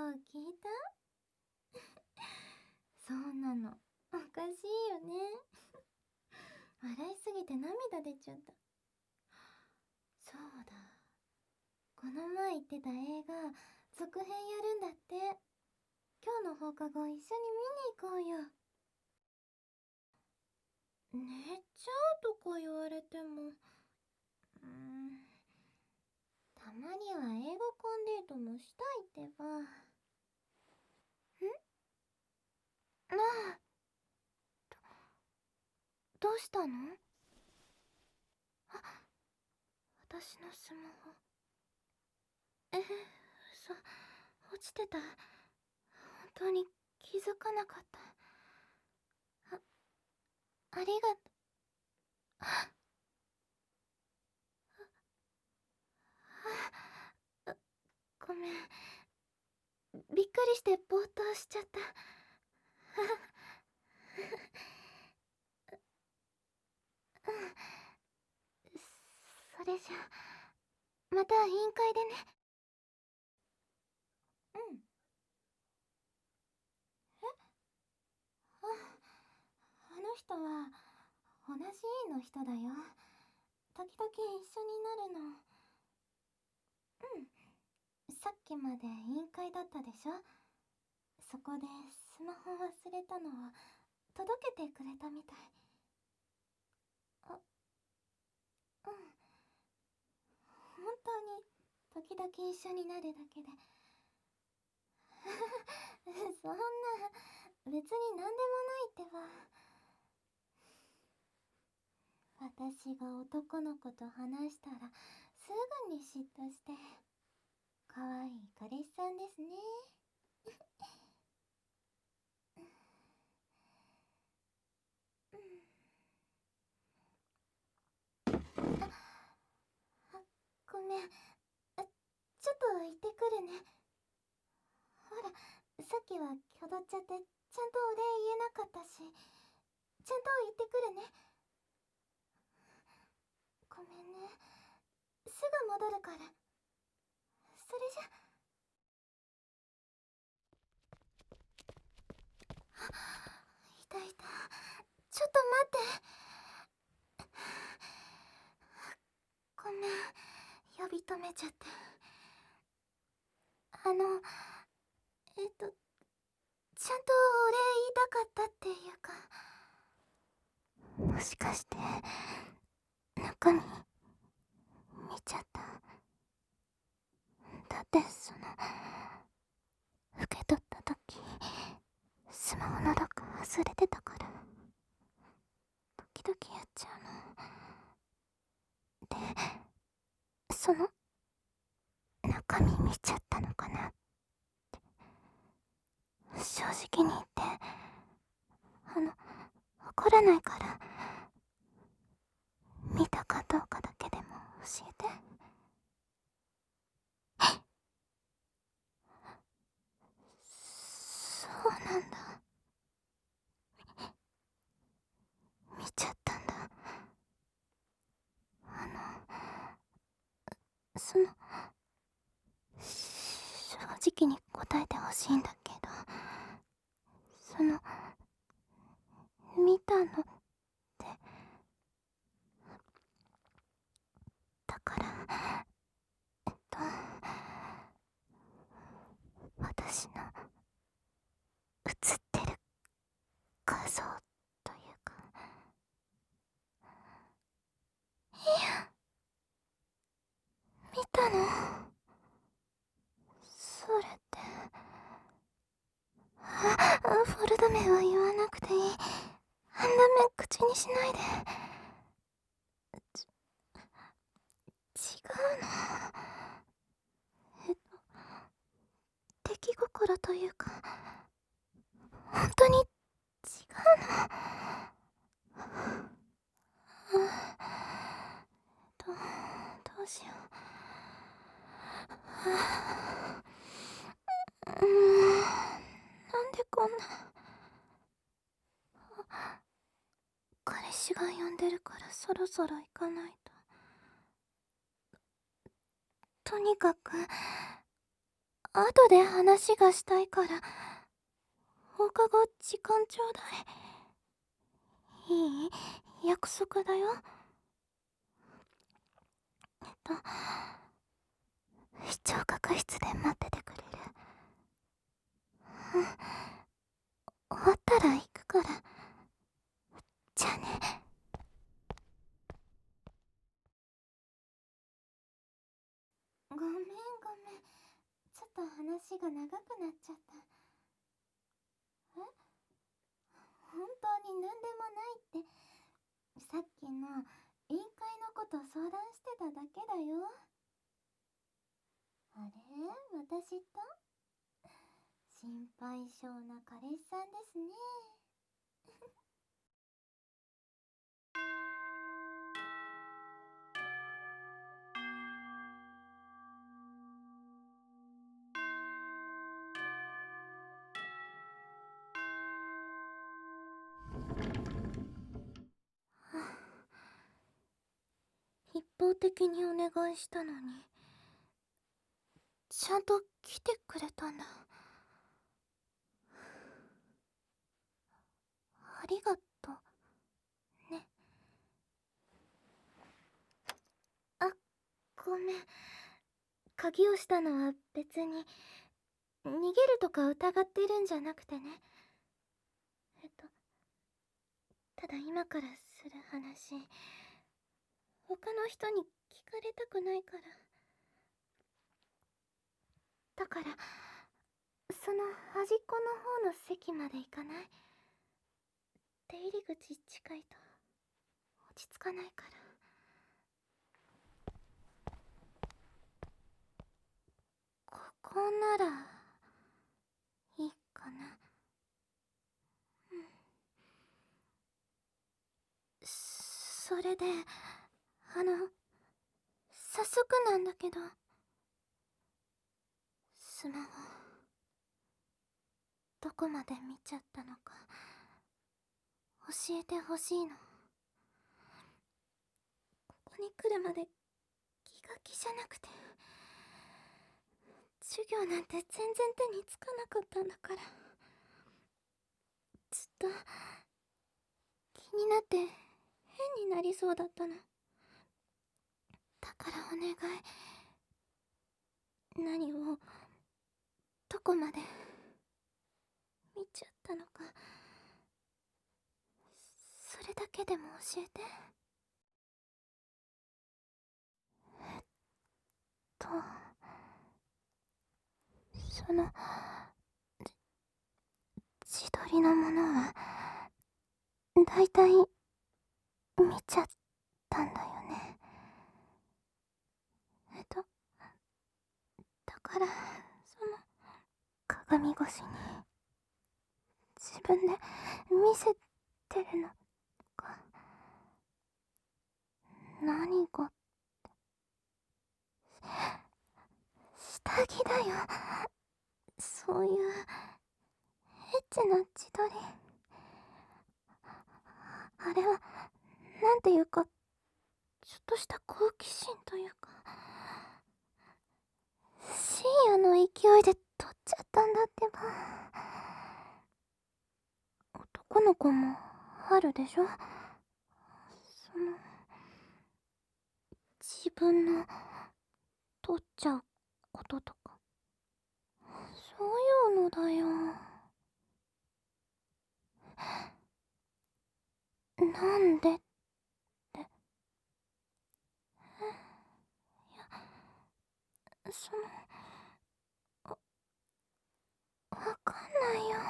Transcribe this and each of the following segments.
聞いた？そうなの。おかしいよね。笑いすぎて涙出ちゃった。そうだ。この前言ってた映画、続編やるんだって。今日の放課後一緒に見に行こうよ。寝ちゃうとか言われても、たまには映画館デートもしたいってば。なあ、どうしたの？あ、私のスマホ。嘘、落ちてた。本当に気づかなかった。ありがと。ごめん。びっくりしてぼーっとしちゃった。それじゃ、また委員会でね。うん。あの人は同じ委員の人だよ。時々一緒になるの。さっきまで委員会だったでしょ。そこでスマホ忘れたのを届けてくれたみたい。本当に時々一緒になるだけで。そんな、別に何でもないってば。私が男の子と話したらすぐに嫉妬して。可愛い彼氏さんですね。ごめん、ちょっと行ってくるね。ほら、さっきは気取っちゃってちゃんとお礼言えなかったし、ちゃんと行ってくるね。ごめんね、すぐ戻るから。それじゃ。いたいた、ちょっと待って。ごめん、呼び止めちゃって。ちゃんとお礼言いたかったっていうか。もしかして中身見ちゃった？だって受け取った時スマホのロック忘れてたから。時々やっちゃうので、中身見ちゃったのかなって。正直に言って怒らないから、見たかどうかだけでも教えて。そうなんだ。見ちゃったんだ。その正直に答えてほしいんだけど、見たのって、だから私の映ってる画像というか。いや、見たの？それって。フォルダ名は言わなくていい。あんな目口にしないで。違うの。出来心というか、本当に違うの。どうしよう。なんでこんな。彼氏が呼んでるからそろそろ行かないと。とにかく後で話がしたいから、放課後時間ちょうだい。いい？約束だよ。視聴覚室で待っててくれる？うん。終わったら行くから。じゃあね。ごめんごめん。ちょっと話が長くなっちゃった。え？本当に何でもないって。さっきの委員会のこと相談してただけだよ。あれ？私と心配性な彼氏さんですね。一方的にお願いしたのに、ちゃんと来てくれたんだ。ありがとうね。あ、ごめん。鍵をしたのは別に逃げるとか疑ってるんじゃなくてね。ただ今からする話、他の人に聞かれたくないから。だからその端っこの方の席まで行かない？出入り口近いと落ち着かないから。ここならいいかな。それで早速なんだけど、スマホどこまで見ちゃったのか教えてほしいの。ここに来るまで気が気じゃなくて、授業なんて全然手につかなかったんだから。ずっと気になって変になりそうだったの。だからお願い。何をどこまで見ちゃったのか、それだけでも教えて。とその自撮りのものはだいたい見ちゃったんだよね。だから鏡越しに自分で見せてるのか。何が？下着だよ。そういうエッチな自撮り。あれはなんていうか、ちょっとした好奇心というか、深夜の勢いで撮っちゃったんだってば。男の子もあるでしょ、自分の撮っちゃうこととか。そういうのだよ。なんでって。いや、わかんないよ。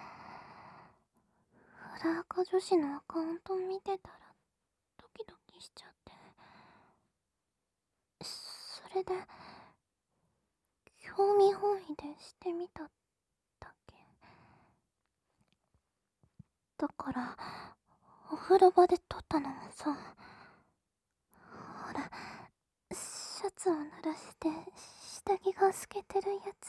フラーカ女子のアカウント見てたらドキドキしちゃって。それで興味本位でしてみただけ。だからお風呂場で撮ったのもさ、ほら、シャツを濡らして下着が透けてるやつ。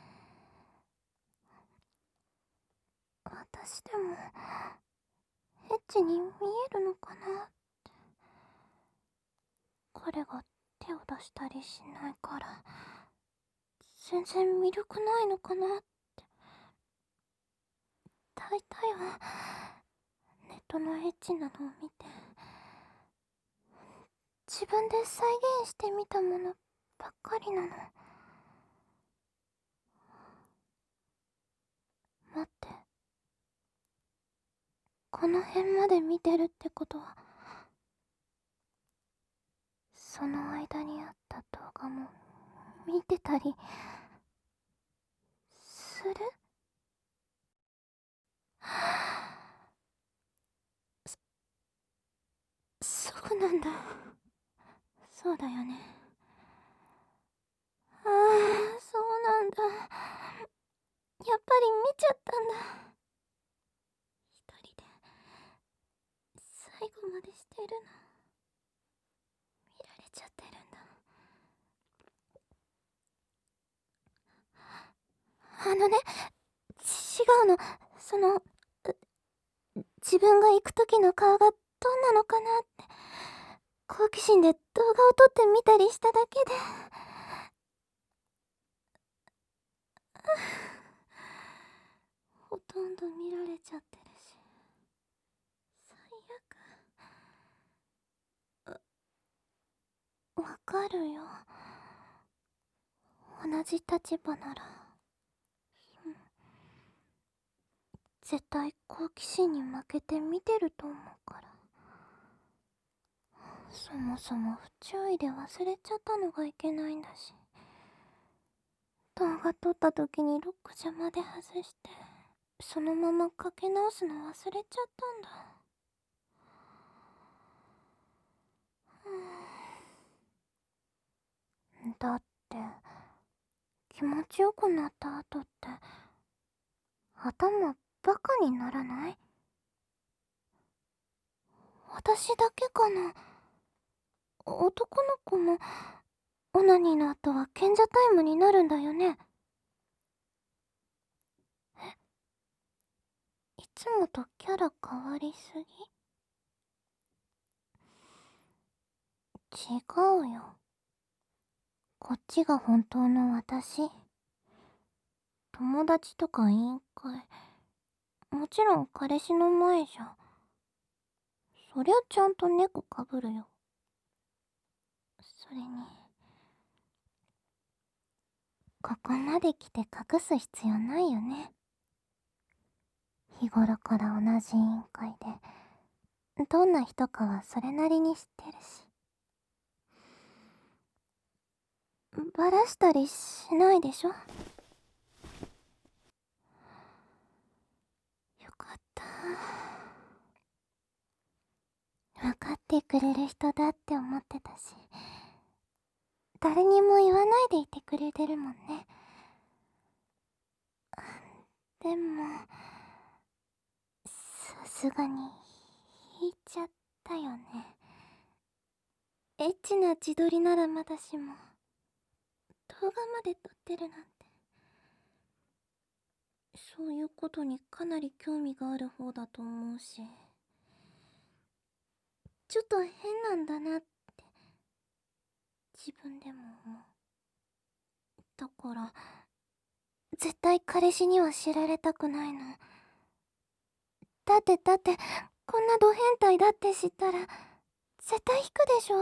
私でもエッチに見えるのかなって。彼が手を出したりしないから全然魅力ないのかなって。大体はネットのエッチなのを見て自分で再現してみたものばっかりなの。待って、この辺まで見てるってことはその間にあった動画も見てたりする？そうなんだ。そうだよね。ああ、そうなんだ。やっぱり見ちゃったんだ。一人で最後までしてるの見られちゃってるんだ。違うの。その、自分が行く時の顔がどんなのかなって、好奇心で動画を撮ってみたりしただけで。ほとんど見られちゃってるし、最悪。わかるよ。同じ立場なら、絶対好奇心に負けて見てると思うから。そもそも不注意で忘れちゃったのがいけないんだし、動画撮った時にロック邪魔で外してそのままかけ直すの忘れちゃったんだ。だって気持ちよくなった後って頭バカにならない？私だけかな？男の子もオナニーの後は賢者タイムになるんだよね？いつもとキャラ変わりすぎ？違うよ。こっちが本当の私。友達とか委員会、もちろん彼氏の前じゃそりゃちゃんと猫かぶるよ。それにここまで来て隠す必要ないよね。日頃から同じ委員会でどんな人かはそれなりに知ってるし、バラしたりしないでしょ？よかった。分かってくれる人だって思ってたし、誰にも言わないでいてくれてるもんね。でもさすがに引いちゃったよね。エッチな自撮りならまだしも動画まで撮ってるなんて。そういうことにかなり興味がある方だと思うし、ちょっと変なんだなって自分でも思う。だから絶対彼氏には知られたくないの。だってこんなド変態だって知ったら絶対引くでしょ？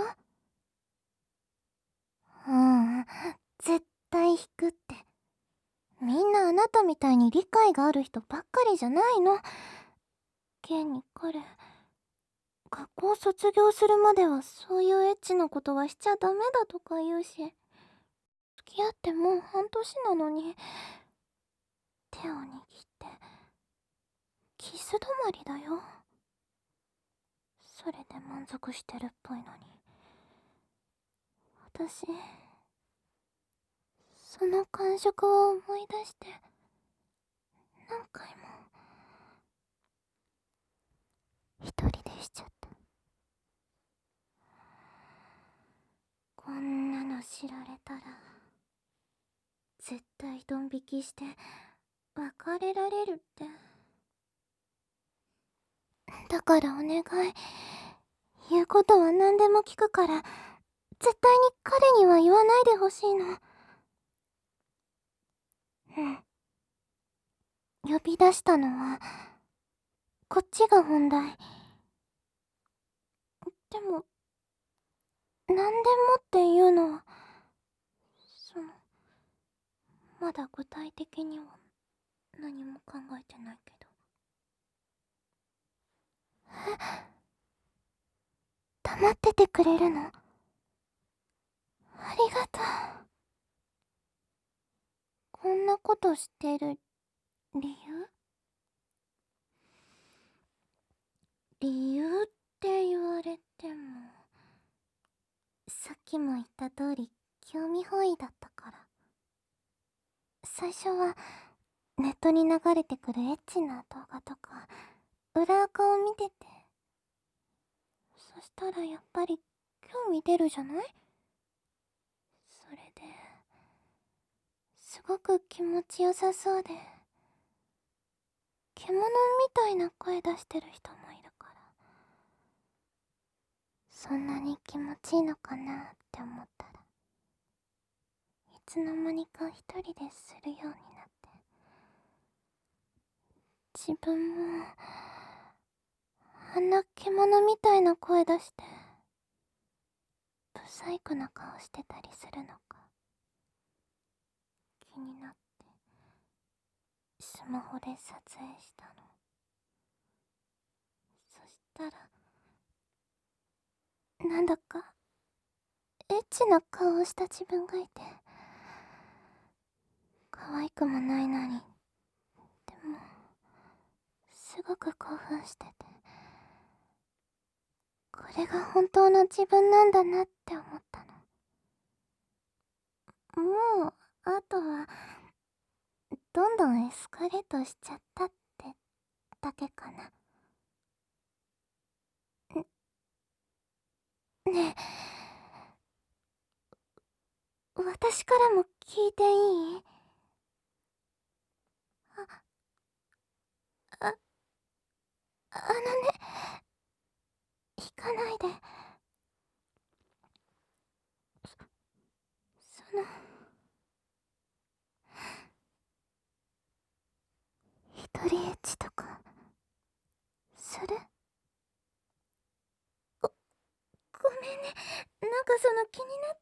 絶対引くって。みんなあなたみたいに理解がある人ばっかりじゃないの。現に彼、学校卒業するまではそういうエッチなことはしちゃダメだとか言うし、付き合ってもう半年なのに手を握ってキス止まりだよ。それで満足してるっぽいのに、私その感触を思い出して何回も一人でしちゃった。こんなの知られたら絶対ドン引きして別れられるって。だからお願い、言うことは何でも聞くから絶対に彼には言わないでほしいの。 うん。呼び出したのは、こっちが本題。でも、なんでもっていうのは、まだ具体的には何も考えてないけど。黙っててくれるの？ありがとう。こんなことしてる理由？理由って言われても、さっきも言った通り興味本位だったから。最初はネットに流れてくるエッチな動画とか裏垢を見てて、そしたらやっぱり興味出るじゃない？それですごく気持ちよさそうで、獣みたいな声出してる人もいるから、そんなに気持ちいいのかなって思ったら、いつの間にか一人でするようになって、自分もあんな獣みたいな声出してブサイクな顔してたりするのか気になって、スマホで撮影したの。そしたら、なんだかエッチな顔をした自分がいて、可愛くもないのに、でもすごく興奮してて、これが本当の自分なんだなって思ったの。もうあとはどんどんエスカレートしちゃったってだけかな。ねえ、私からも聞いていい？あ、あのね、引かないで。その、一人エッチとかする？ごめんね、なんか気になって。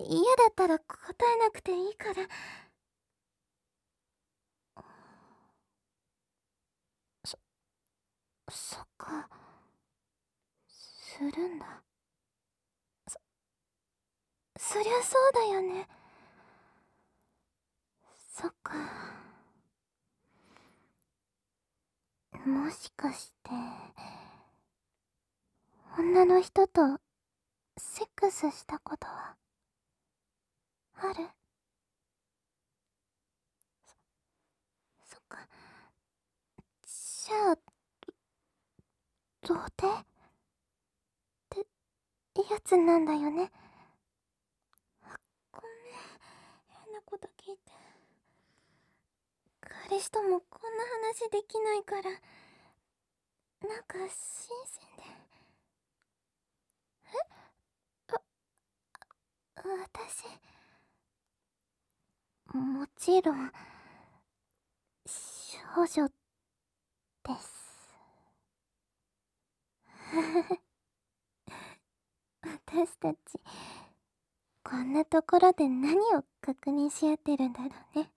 嫌だったら答えなくていいから。そそっか、するんだ。そりゃそうだよね。そっか。もしかして女の人とセックスしたことはある？そっか。じゃあ童貞ってやつなんだよね。ごめん、変なこと聞いて。彼氏ともこんな話できないから、なんか新鮮で。私、もちろん少女です。私たちこんなところで何を確認し合ってるんだろうね。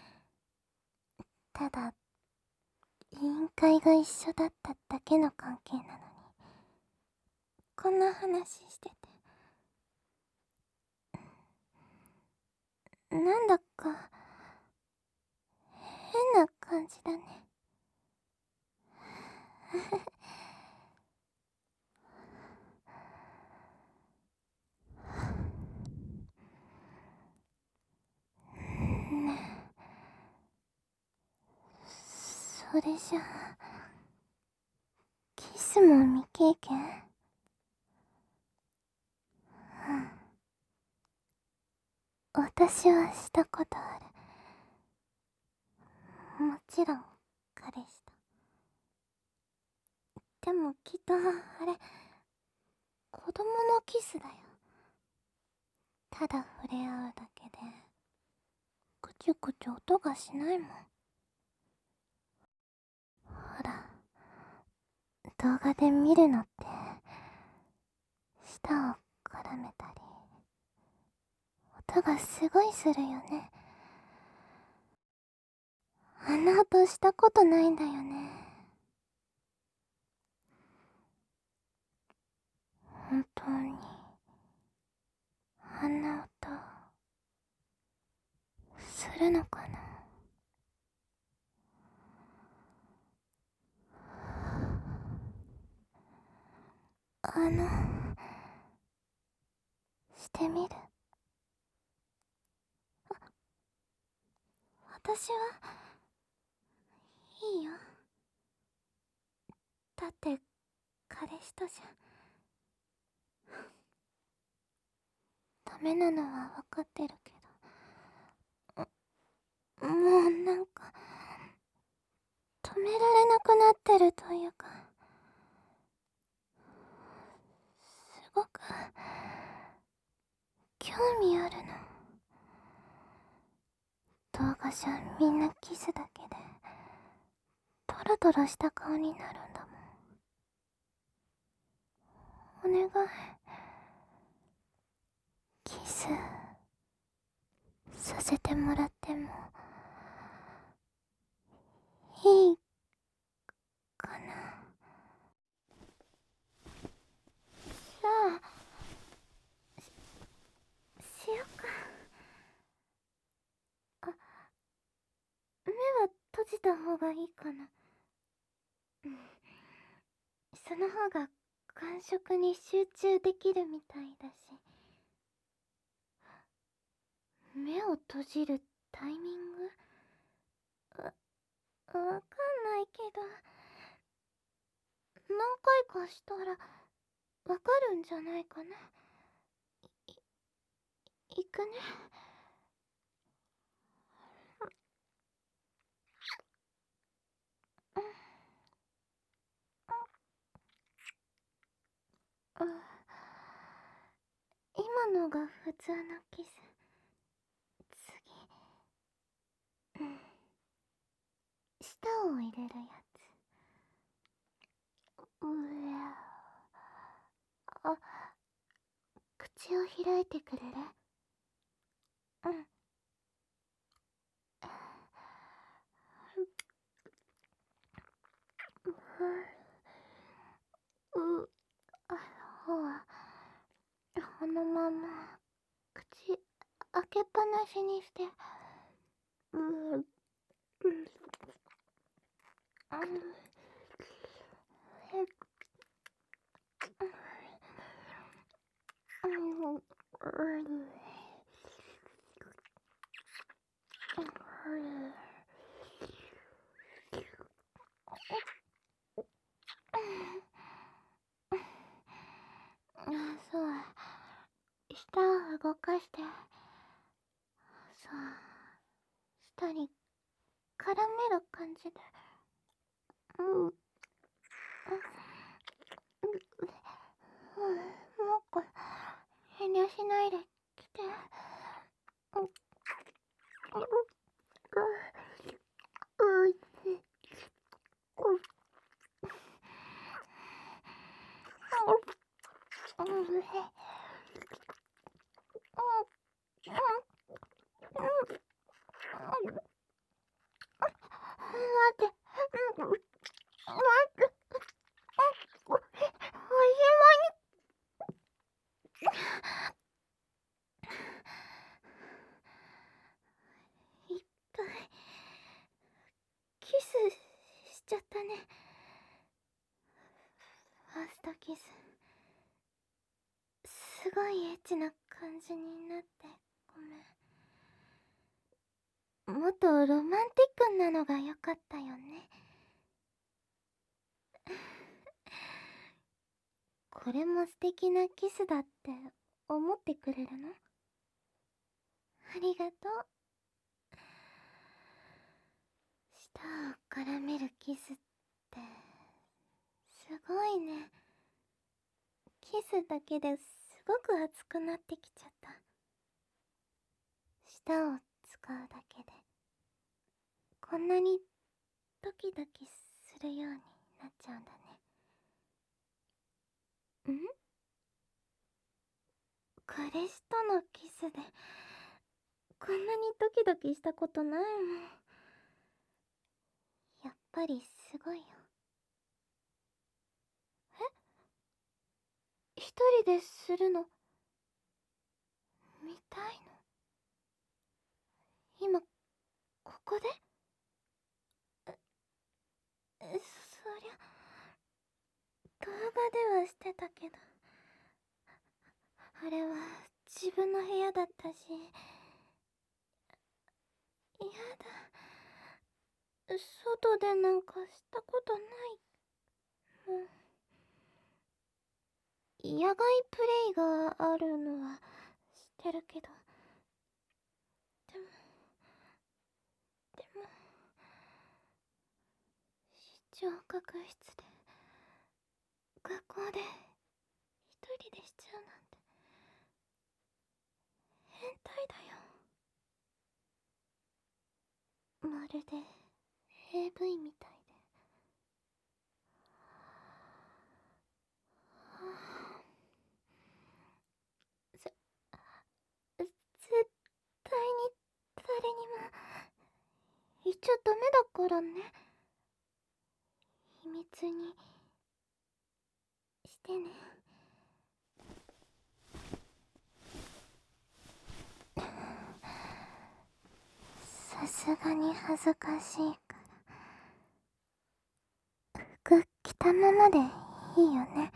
ただ委員会が一緒だっただけの関係なのに、こんな話してて、なんだか変な感じだね。ねえ、それじゃあキスも未経験？うん、私はしたことある。もちろん彼氏と。でもきっとあれ、子供のキスだよ。ただ触れ合うだけでくちゅくちゅ音がしないもん。ほら、動画で見るのって舌を絡めたり音がすごいするよね。あんな音したことないんだよね。本当にあんな音するのかな。してみる。私はいいよ。だって彼氏とじゃダメなのは分かってるけど、もうなんか止められなくなってるというか、すごく興味あるの。動画じゃみんなキスだけでトロトロした顔になるんだもん。お願い、キスさせてもらってもいいかな。じゃあしようか。あ、目は閉じた方がいいかな。その方が感触に集中できるみたいだし。目を閉じるタイミングわかんないけど、何回かしたらわかるんじゃないかな。いくね。今のが普通のキス。次、舌を入れるやつ。あ、口を開いてくれる？うん。あ、ほわ。このまま口開けっぱなしにして。そう、舌を動かして、そう、舌に絡める感じで。もう遠慮しないで来て。待って、おしまい。いっぱいキスしちゃったね。ファーストキスすごいエッチな感じになってごめん。もっとロマンティックなのが良かったよね。これも素敵なキスだって思ってくれるの？ありがとう。舌を絡めるキスってすごいね。キスだけですごく熱くなってきちゃった。舌を使うだけでこんなにドキドキするようになっちゃうんだね。彼氏とのキスでこんなにドキドキしたことないもん。やっぱりすごいよ。一人でするの見たいの？今ここで？そりゃ動画ではしてたけど、あれは自分の部屋だったし、やだ、外でなんかしたことないもん。野外プレイがあるのは知ってるけど、でも視聴覚室で学校で一人でしちゃうなんて変態だよ。まるで AV みたいで。絶対に誰にも言っちゃダメだからね。秘密にしてね。さすがに恥ずかしいから服着たままでいいよね。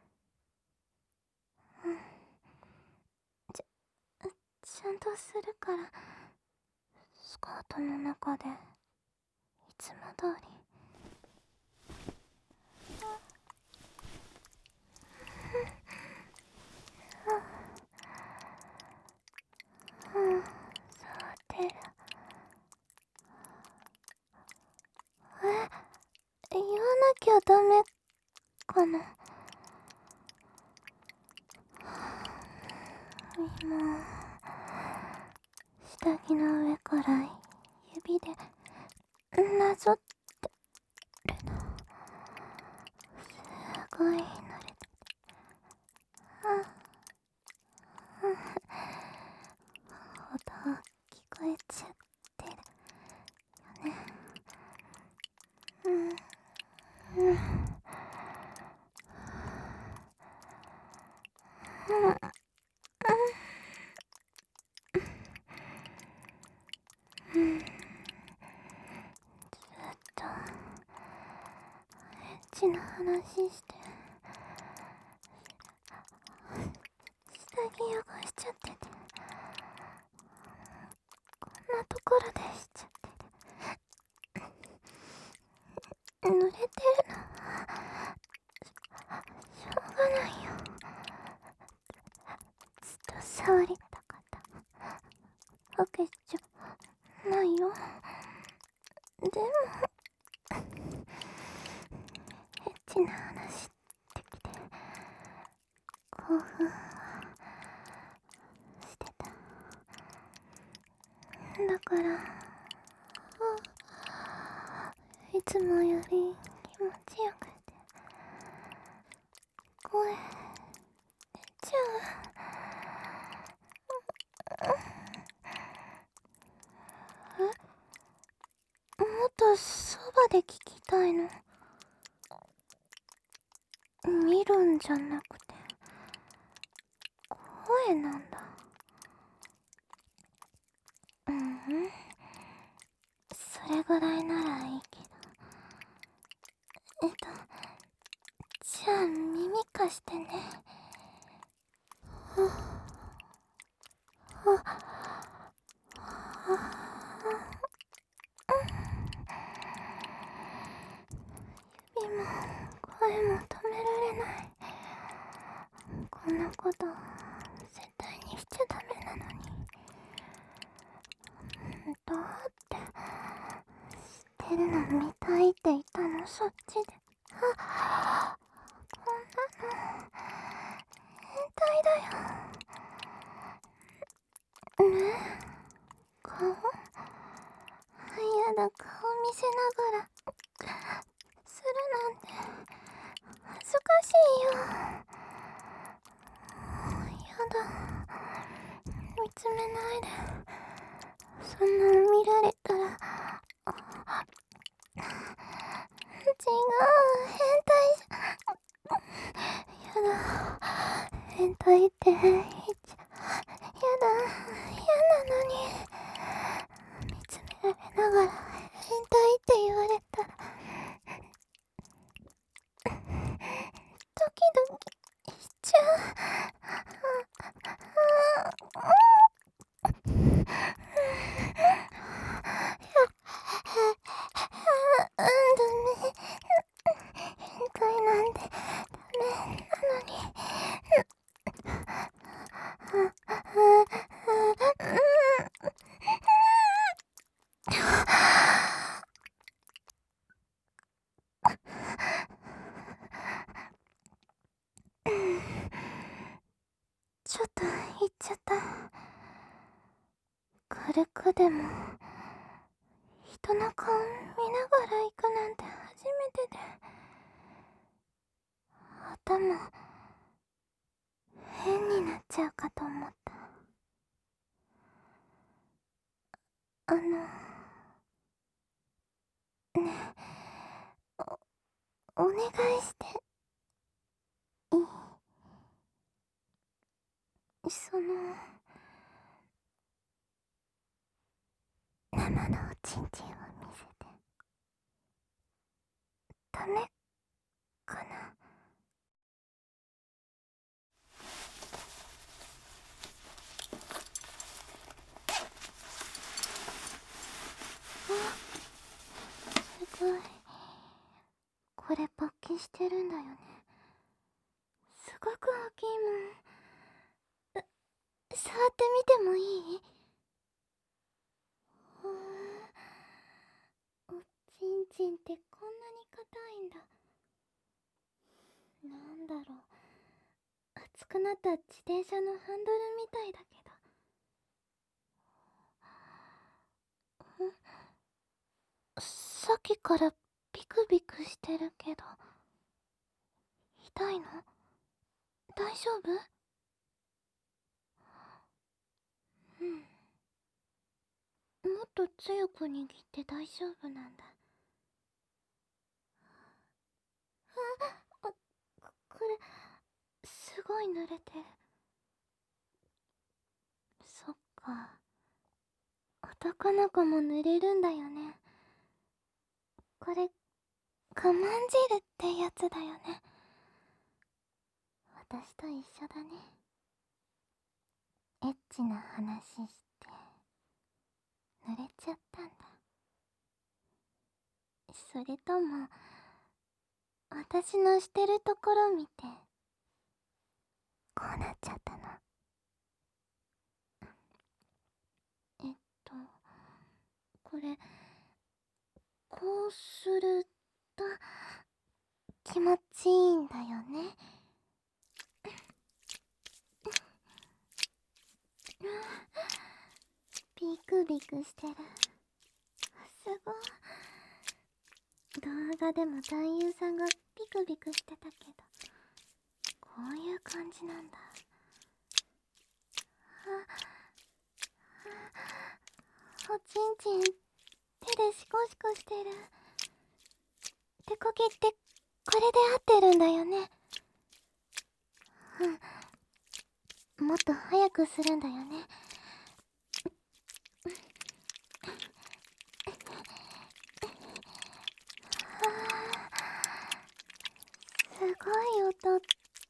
ちゃんとするから。スカートの中でいつも通り。そうてる。言わなきゃダメかな。今下着の上から指でなぞってるの。すごい慣れてて、音聞こえちゃってるよね。ずっとエッチな話して下着汚しちゃってて、こんなところでしちゃってて、濡れてるのしょうがないよ。ずっと触りたかったわけじゃないよ。でもエッチな話ってきて興奮はしてた。だからいつもより気持ちよくて声出ちゃう。もっとそばで聞きたいの。見るんじゃなくて声なんだ。それぐらいならいいけど。じゃあ耳貸してね。指も声も止められない。こんなこと絶対にしちゃダメなのに。どうって知ってるの見たいって言ったのそっちで。こんなの変態だよね。彼やだ、顔見せながらするなんて恥ずかしいよ。やだ、見つめないで。そんなの見られたら。違う、変態じゃ。やだ、変態って言っちゃ。やだ、嫌なのに。見つめられながら変態って言われたらドキドキしちゃう。ダメ。変態なんてダメなのに。ちょっと言っちゃった。軽くでも人の顔見ながら行くなんて初めてで、頭変になっちゃうかと思った。ねえ、お願いしていい？生のおちんちんを見せてダメかな？すごい。これ勃起してるんだよね。すごく大きいもん。触ってみてもいい？おちんちんってこんなに硬いんだ。なんだろう、熱くなった自転車のハンドルみたいだけど。さっきからビクビクしてるけど、痛いの？大丈夫？うん。もっと強く握って大丈夫なんだ。これ、すごい濡れてる。そっか。男の子も濡れるんだよね。これ、我慢汁ってやつだよね。私と一緒だね。エッチな話して濡れちゃったんだ。それとも私のしてるところ見てこうなっちゃったの？えっとこれ、こうすると気持ちいいんだよね。ビクビクしてる。すごい。動画でも男優さんがビクビクしてたけど、こういう感じなんだ。おちんちん手でシコシコしてる。手こぎってこれで合ってるんだよね。うん、もっと早くするんだよね。すごい音だね。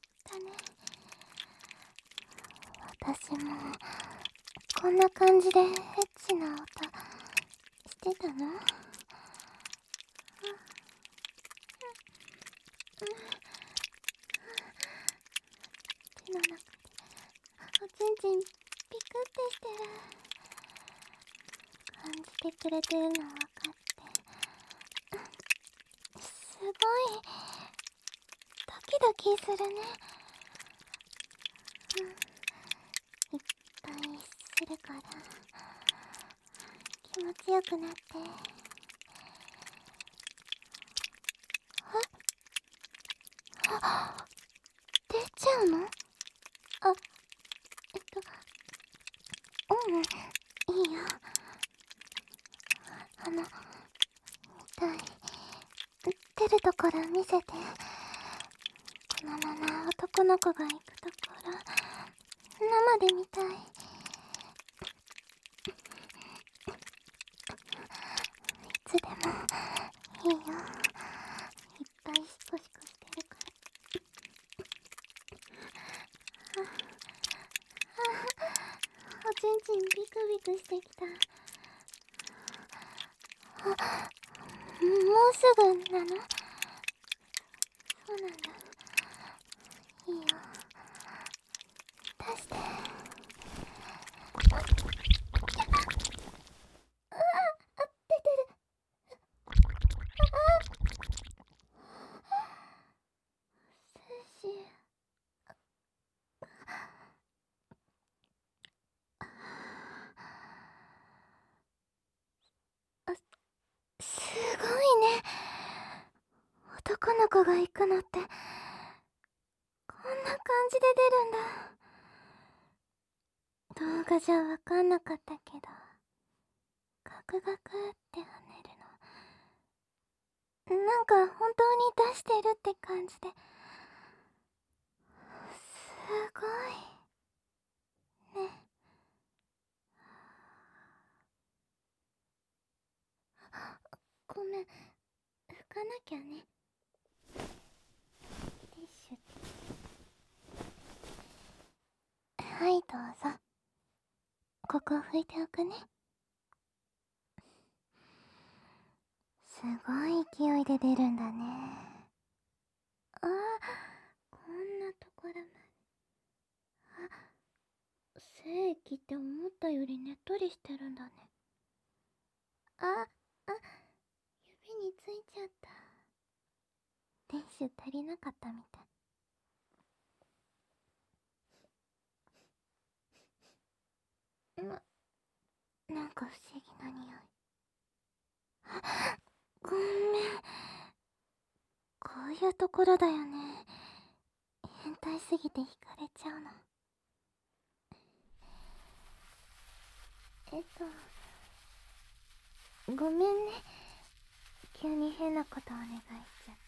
私もこんな感じでエッチな音してたの？手の中でおちんちんピクってしてる。感じてくれてるの分かってすごいドキドキするね。いっぱいするから持ちよくなって。出ちゃうの？あ、うん、いいよ。痛い。出るところ見せて。このまま男の子が行くところ、生で見たい。いつでもいいよ。いっぱいシコシコしてるから。おちんちんビクビクしてきた。もうすぐなの？そうなんだ。いいよ。出して。出てる。精子。すごいね。男の子が行くのってこんな感じで出るんだ。動画じゃわかんなかったけど、ガクガクって跳ねるの、なんか本当に出してるって感じで、すごいね。ごめん、拭かなきゃね。ティッシュ。はい、どうぞ。ここ拭いておくね。すごい勢いで出るんだね。あー、こんなところまで。精液って思ったよりねっとりしてるんだね。あ、指についちゃった。ティッシュ足りなかったみたい。なんか不思議な匂い。ごめん。こういうところだよね。変態すぎて惹かれちゃうの。ごめんね。急に変なことお願いしちゃって。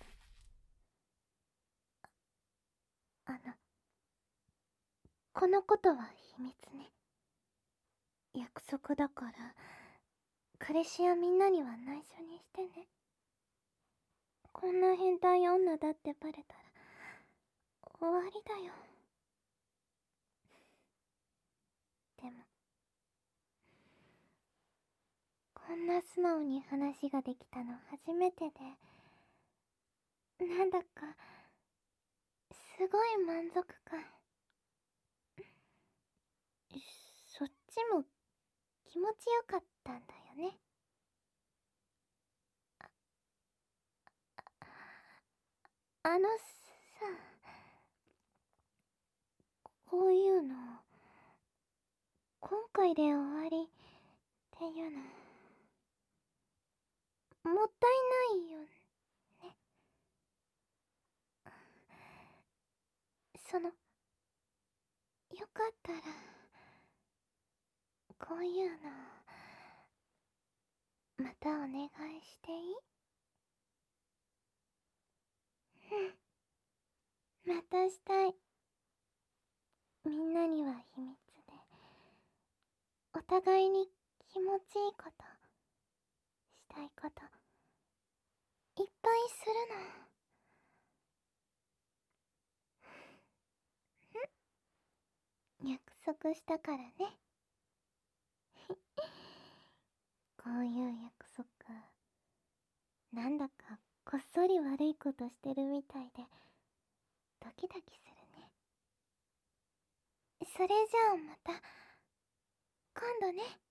このことは秘密ね。約束だから、彼氏やみんなには内緒にしてね。こんな変態女だってバレたら、終わりだよ。でも、こんな素直に話ができたの初めてで、なんだか、すごい満足感。そっちも気持ちよかったんだよね。あのさ、こういうの、今回で終わりっていうの、もったいないよね。よかったら、こういうの、またお願いしていい？うん、またしたい。みんなには秘密で、お互いに気持ちいいこと、したいこと、いっぱいするの。約束したからね。こういう約束、なんだかこっそり悪いことしてるみたいで、ドキドキするね。それじゃあまた、今度ね。